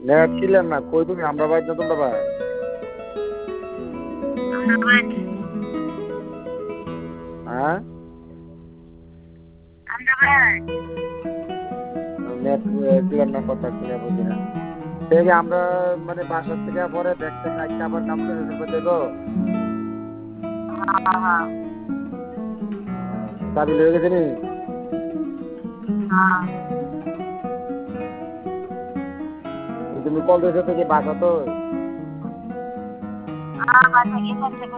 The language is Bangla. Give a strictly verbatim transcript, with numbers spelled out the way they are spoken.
নেট ছিলেন না কই তুমি আমরা বাইর না তোমরা ভাই হ্যাঁ নেট ক্লিয়ার না কথা ক্লিয়ার বুঝি না ঠিক আমরা মানে বাসার থেকে পরে ব্যাগটা কাটতে আবার কাপড়ের উপর দেবো চাবি লয়ে গেছে নি তুমি কল দিয়েছো তো কি বাসা তো